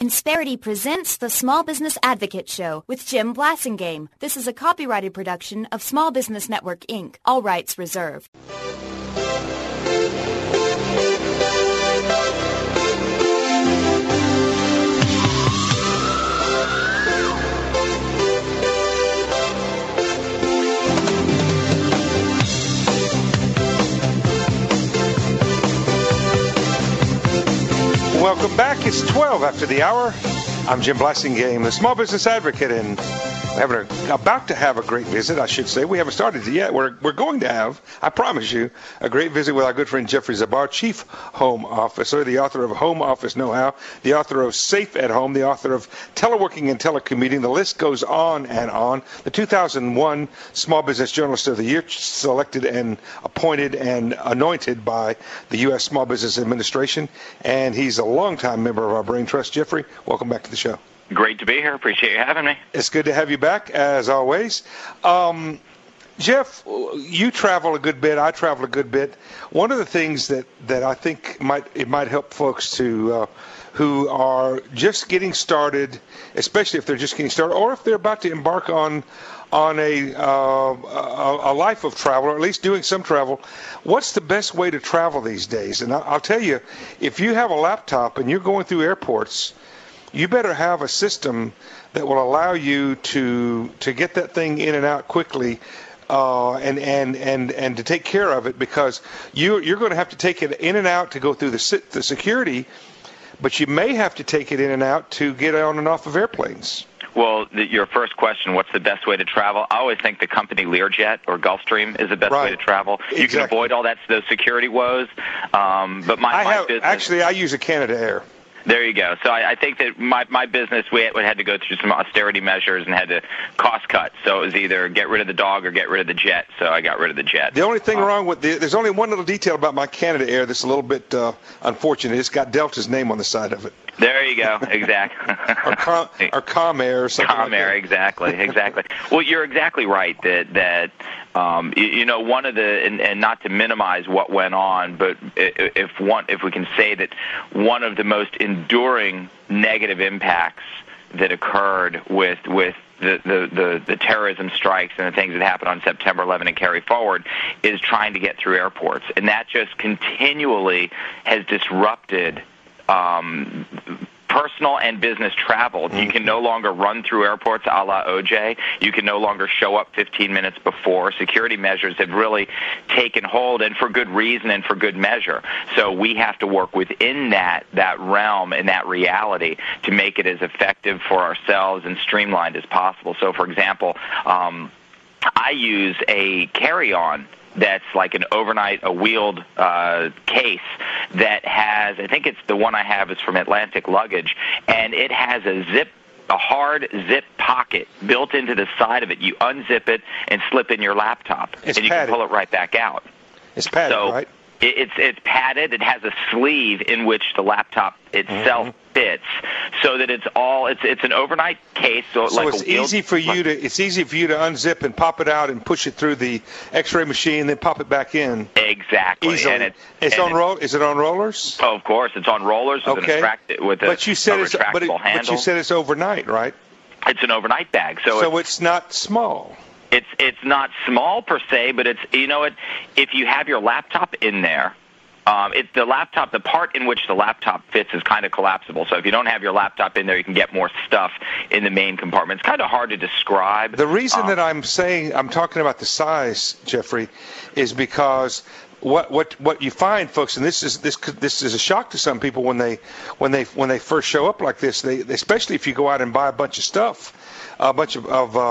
Insperity presents the Small Business Advocate Show with Jim Blasingame. This is a copyrighted production of Small Business Network, Inc. All rights reserved. Welcome back. It's 12 after the hour. I'm Jim Blasingame, the Small Business Advocate, and we're about to have a great visit, I should say. We haven't started it yet. We're going to have, I promise you, a great visit with our good friend Jeffrey Zabar, Chief Home Officer, the author of Home Office Know-How, the author of Safe at Home, the author of Teleworking and Telecommuting. The list goes on and on. The 2001 Small Business Journalist of the Year, selected and appointed and anointed by the U.S. Small Business Administration, and he's a longtime member of our Brain Trust. Jeffrey, welcome back to the show. Great to be here. Appreciate you having me. It's good to have you back, as always. Jeff, you travel a good bit. I travel a good bit. One of the things that I think might help folks to who are just getting started, especially if they're just getting started, or if they're about to embark on a life of travel, or at least doing some travel, what's the best way to travel these days? And I'll tell you, if you have a laptop and you're going through airports, you better have a system that will allow you to get that thing in and out quickly, and to take care of it, because you're going to have to take it in and out to go through the security, but you may have to take it in and out to get on and off of airplanes. Well, your first question, what's the best way to travel? I always think the company Learjet or Gulfstream is the best way to travel. Exactly. You can avoid all those security woes. But my business... Actually, I use a Canada Air. There you go. So I think that my business, we had to go through some austerity measures and had to cost cut. So it was either get rid of the dog or get rid of the jet. So I got rid of the jet. The only thing wrong with there's only one little detail about my Canada Air that's a little bit unfortunate. It's got Delta's name on the side of it. There you go. Exactly. or Comair or something like that. Exactly. Well, you're exactly right that one of the, and not to minimize what went on, but if we can say that one of the most enduring negative impacts that occurred with the terrorism strikes and the things that happened on September 11 and carry forward is trying to get through airports, and that just continually has disrupted personal and business travel. You can no longer run through airports a la OJ. You can no longer show up 15 minutes before. Security measures have really taken hold, and for good reason and for good measure. So we have to work within that realm and that reality to make it as effective for ourselves and streamlined as possible. So, for example, I use a carry-on that's like a wheeled case that has, I think it's the one I have is from Atlantic Luggage, and it has a hard zip pocket built into the side of it. You unzip it and slip in your laptop, and you can pull it right back out. It's padded, right? It's padded. It has a sleeve in which the laptop itself fits, so that it's an overnight case. So it's easy for you to unzip and pop it out and push it through the X-ray machine, then pop it back in. Exactly. Easily. And is it on rollers? Oh, of course, it's on rollers with retractable handle. But you said it's overnight, right? It's an overnight bag, so it's not small. It's not small per se, but it's if you have your laptop in there, it's the part in which the laptop fits is kind of collapsible. So if you don't have your laptop in there, you can get more stuff in the main compartment. It's kind of hard to describe. The reason that I'm talking about the size, Jeffrey, is because what you find, folks, and this is a shock to some people when they first show up like this. They especially if you go out and buy a bunch of stuff. A bunch of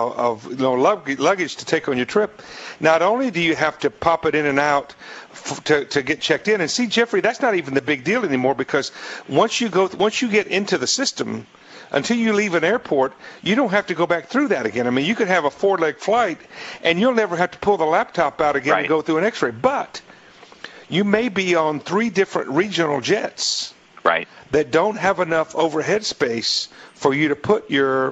luggage to take on your trip. Not only do you have to pop it in and out to get checked in, and see, Jeffrey, that's not even the big deal anymore, because once you get into the system, until you leave an airport, you don't have to go back through that again. I mean, you could have a 4-leg flight, and you'll never have to pull the laptop out again and go through an X-ray. But you may be on 3 different regional jets, that don't have enough overhead space for you to put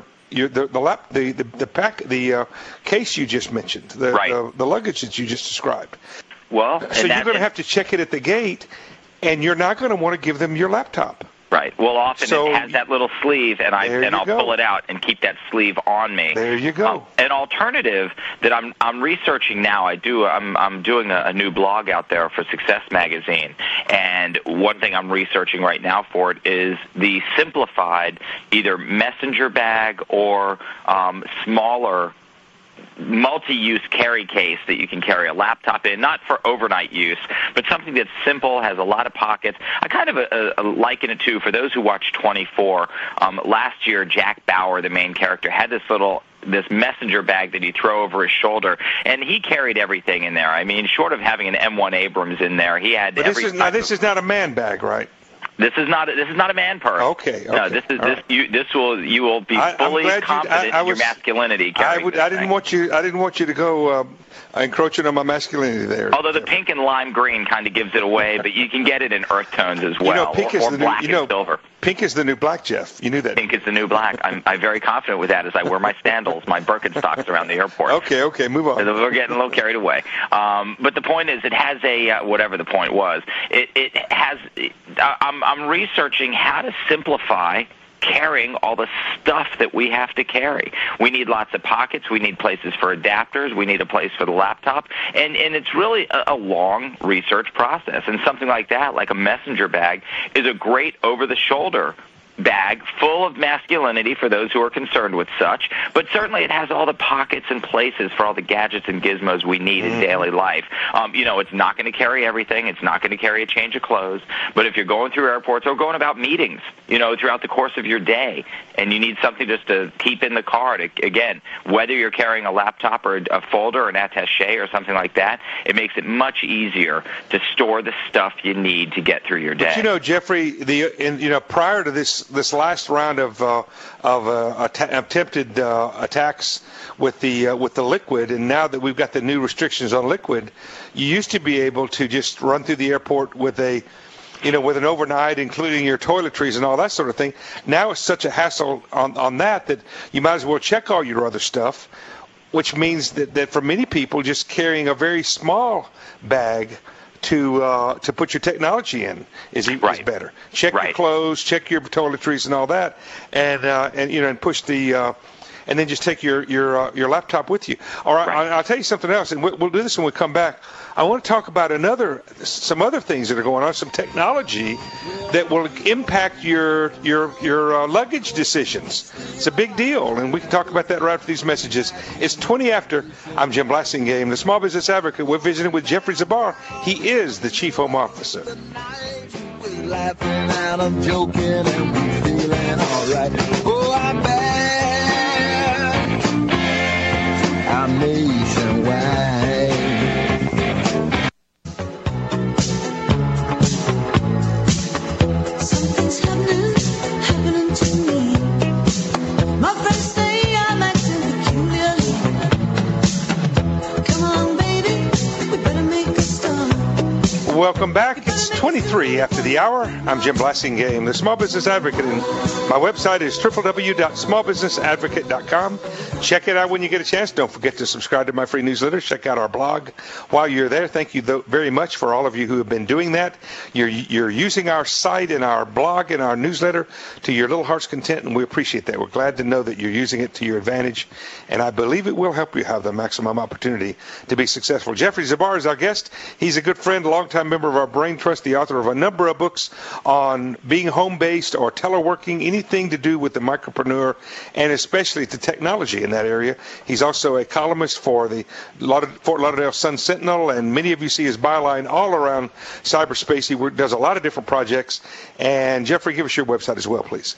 the case you just mentioned, the luggage that you just described. Well, so you're going to have to check it at the gate, and you're not going to want to give them your laptop. Right. Well, often it has that little sleeve, and I'll pull it out and keep that sleeve on me. There you go. An alternative that I'm researching now. I'm doing a new blog out there for Success Magazine, and one thing I'm researching right now for it is the simplified either messenger bag or smaller multi-use carry case that you can carry a laptop in, not for overnight use, but something that's simple, has a lot of pockets. I kind of liken it to, for those who watch 24, last year Jack Bauer, the main character, had this messenger bag that he throw over his shoulder, and he carried everything in there. I mean, short of having an M1 Abrams in there, he had everything. This is not a man bag, right? This is not a man purse. Okay. No, you will be fully confident in your masculinity. I didn't want you to go encroaching on my masculinity there. Although the pink and lime green kind of gives it away, but you can get it in earth tones as well, or black and silver. Pink is the new black, Jeff. You knew that. Pink is the new black. I'm very confident with that as I wear my sandals, my Birkenstocks around the airport. Okay, move on. We're getting a little carried away. But the point is, it has whatever the point was. It has. I'm researching how to simplify carrying all the stuff that we have to carry. We need lots of pockets. We need places for adapters. We need a place for the laptop. And it's really a long research process. And something like that, like a messenger bag, is a great over-the-shoulder bag full of masculinity for those who are concerned with such, but certainly it has all the pockets and places for all the gadgets and gizmos we need in daily life. It's not going to carry everything. It's not going to carry a change of clothes, but if you're going through airports or going about meetings, throughout the course of your day, and you need something just to keep in the car, again, whether you're carrying a laptop or a folder or an attaché or something like that, it makes it much easier to store the stuff you need to get through your day. But Jeffrey, prior to this last round of attempted attacks with the liquid, and now that we've got the new restrictions on liquid, you used to be able to just run through the airport with an overnight, including your toiletries and all that sort of thing. Now it's such a hassle on that you might as well check all your other stuff, which means that for many people, just carrying a very small bag to put your technology in is better. Check your clothes, check your toiletries and all that, and push the and then just take your laptop with you. All right, I'll tell you something else, and we'll do this when we come back. I want to talk about some other things that are going on, some technology that will impact your luggage decisions. It's a big deal, and we can talk about that right after these messages. It's 20 after. I'm Jim Blasingame, the Small Business Advocate. We're visiting with Jeffrey Zabar. He is the Chief Home Officer. We're laughing and I'm joking and we're feeling all right. Oh, I'm back. I'm nationwide. Something's happening to me. My friends say I'm acting peculiarly. Come on, baby, we better make a start. Welcome back. It's 23 after the hour. I'm Jim Blasingame, the Small Business Advocate, and my website is www.smallbusinessadvocate.com. Check it out when you get a chance. Don't forget to subscribe to my free newsletter. Check out our blog while you're there. Thank you very much for all of you who have been doing that. You're using our site and our blog and our newsletter to your little heart's content, and we appreciate that. We're glad to know that you're using it to your advantage, and I believe it will help you have the maximum opportunity to be successful. Jeffrey Zabar is our guest. He's a good friend, a longtime member of our Brain Trust, the author of a number of books on being home-based or teleworking, anything to do with the micropreneur, and especially the technology in that area. He's also a columnist for the Fort Lauderdale Sun-Sentinel, and many of you see his byline all around cyberspace. He does a lot of different projects. And Jeffrey, give us your website as well, please.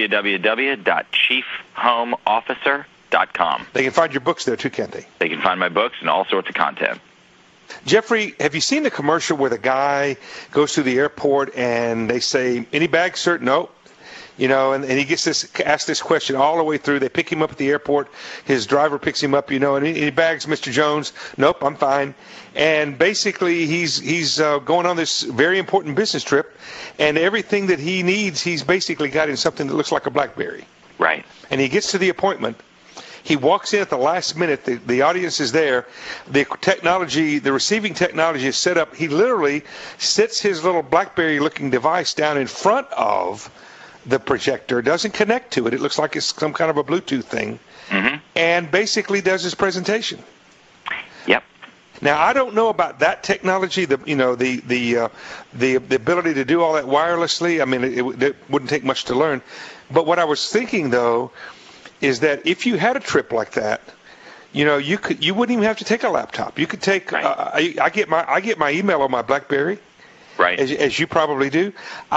www.chiefhomeofficer.com. They can find your books there, too, can't they? They can find my books and all sorts of content. Jeffrey, have you seen the commercial where the guy goes through the airport and they say, any bags, sir? No. And he gets asked this question all the way through. They pick him up at the airport. His driver picks him up, and any bags, Mr. Jones? Nope, I'm fine. And basically, he's going on this very important business trip, and everything that he needs, he's basically got in something that looks like a BlackBerry. Right. And he gets to the appointment. He walks in at the last minute. The audience is there. The receiving technology is set up. He literally sits his little BlackBerry-looking device down in front of the projector, doesn't connect to it. It looks like it's some kind of a Bluetooth thing, and basically does his presentation. Yep. Now, I don't know about that technology, the ability to do all that wirelessly. I mean, it wouldn't take much to learn. But what I was thinking, though, is that if you had a trip like that, you wouldn't even have to take a laptop. You could take. Right. I get my email on my BlackBerry, right? As you probably do.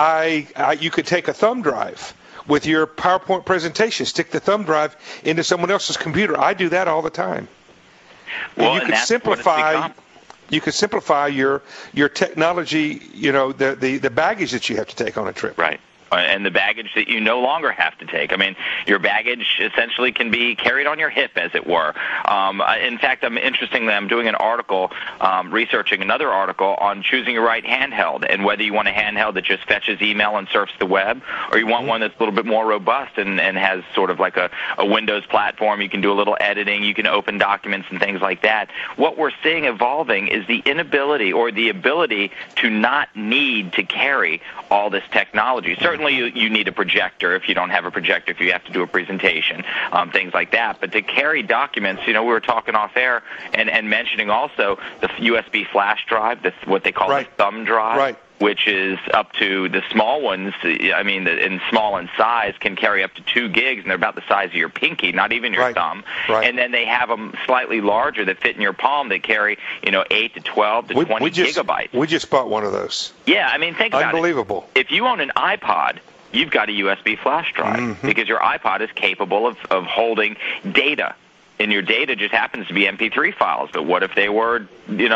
You could take a thumb drive with your PowerPoint presentation. Stick the thumb drive into someone else's computer. I do that all the time. Well, you could simplify. You could simplify your technology. The baggage that you have to take on a trip. Right. And the baggage that you no longer have to take. I mean, your baggage essentially can be carried on your hip, as it were. In fact, I'm doing an article, researching another article on choosing your right handheld and whether you want a handheld that just fetches email and surfs the web, or you want one that's a little bit more robust and has sort of like a Windows platform. You can do a little editing. You can open documents and things like that. What we're seeing evolving is the inability or the ability to not need to carry all this technology. Certainly you need a projector if you don't have a projector, if you have to do a presentation, things like that. But to carry documents, we were talking off air and mentioning also the USB flash drive, what they call the thumb drive, which is up to the small ones. I mean, in small in size, can carry up to 2 gigs, and they're about the size of your pinky, not even your thumb. Right. And then they have them slightly larger that fit in your palm that carry, 8 to 12 to 20 gigabytes. We just bought one of those. Yeah, I mean, think about it. Unbelievable. If you own an iPod, you've got a USB flash drive because your iPod is capable of holding data. And your data just happens to be MP3 files. But what if they were,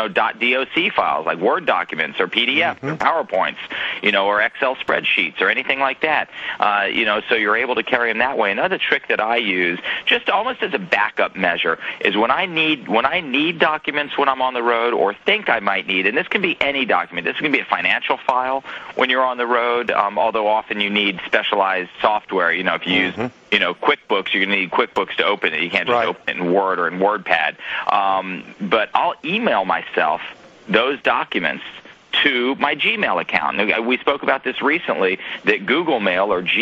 .doc files, like Word documents or PDFs or PowerPoints, or Excel spreadsheets or anything like that? So you're able to carry them that way. Another trick that I use, just almost as a backup measure, is when I need documents when I'm on the road or think I might need, and this can be any document. This can be a financial file when you're on the road, although often you need specialized software. If you use QuickBooks, you're going to need QuickBooks to open it. You can't just open it in Word or in WordPad. But I'll email myself those documents to my Gmail account. We spoke about this recently, that Google Mail or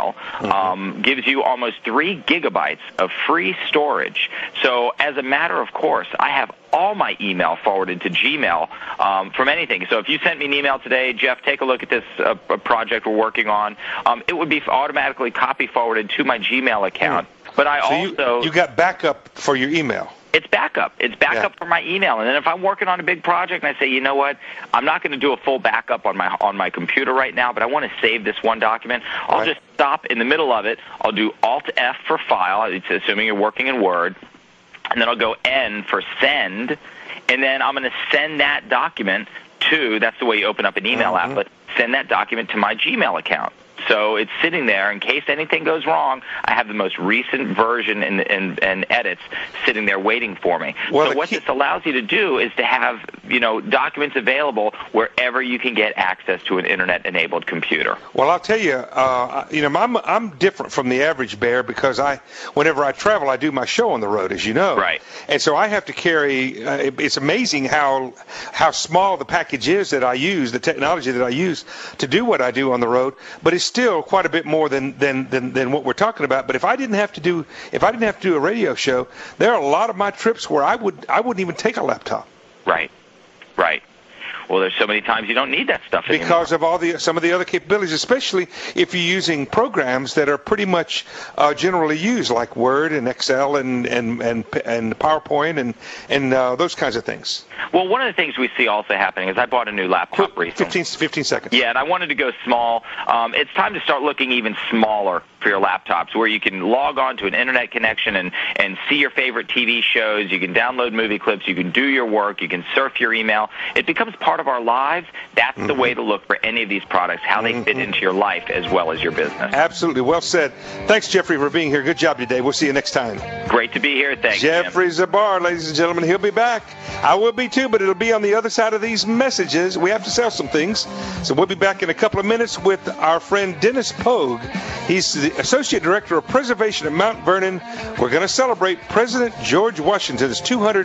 Gmail gives you almost 3 gigabytes of free storage. So as a matter of course, I have all my email forwarded to Gmail from anything. So if you sent me an email today, Jeff, take a look at this project we're working on, it would be automatically copy forwarded to my Gmail account. But you got backup for your email. It's backup. It's backup for my email. And then if I'm working on a big project and I say, you know what, I'm not going to do a full backup on my computer right now, but I want to save this one document, I'll just stop in the middle of it. I'll do Alt-F for file, it's assuming you're working in Word, and then I'll go N for send, and then I'm going to send that document to, that's the way you open up an email app, but send that document to my Gmail account. So it's sitting there in case anything goes wrong. I have the most recent version and edits sitting there waiting for me. Well, so what this allows you to do is to have documents available wherever you can get access to an internet-enabled computer. Well, I'll tell you, I'm different from the average bear because whenever I travel, I do my show on the road, as you know. Right. And so I have to carry. It's amazing how small the package is that I use, the technology that I use to do what I do on the road. But it's still quite a bit more than what we're talking about. But if I didn't have to do a radio show, there are a lot of my trips where I wouldn't even take a laptop. Right. Well, there's so many times you don't need that stuff anymore. Because of some of the other capabilities, especially if you're using programs that are pretty much generally used, like Word and Excel and PowerPoint and those kinds of things. Well, one of the things we see also happening is I bought a new laptop recently. 15 seconds. Yeah, and I wanted to go small. It's time to start looking even smaller for your laptops, where you can log on to an internet connection and see your favorite TV shows. You can download movie clips. You can do your work. You can surf your email. It becomes part of our lives. That's the way to look for any of these products, how they fit into your life as well as your business. Absolutely. Well said. Thanks, Jeffrey, for being here. Good job today. We'll see you next time. Great to be here. Thanks, Jeffrey Zabar, ladies and gentlemen. He'll be back. I will be too, but it'll be on the other side of these messages. We have to sell some things. So we'll be back in a couple of minutes with our friend Dennis Pogue. He's the Associate Director of Preservation at Mount Vernon. We're going to celebrate President George Washington's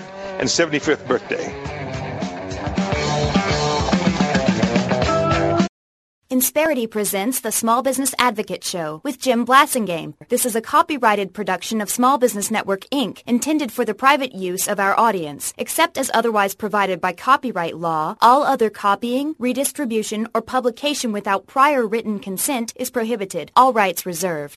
275th birthday. Insperity presents the Small Business Advocate Show with Jim Blasingame. This is a copyrighted production of Small Business Network, Inc., intended for the private use of our audience. Except as otherwise provided by copyright law, all other copying, redistribution, or publication without prior written consent is prohibited. All rights reserved.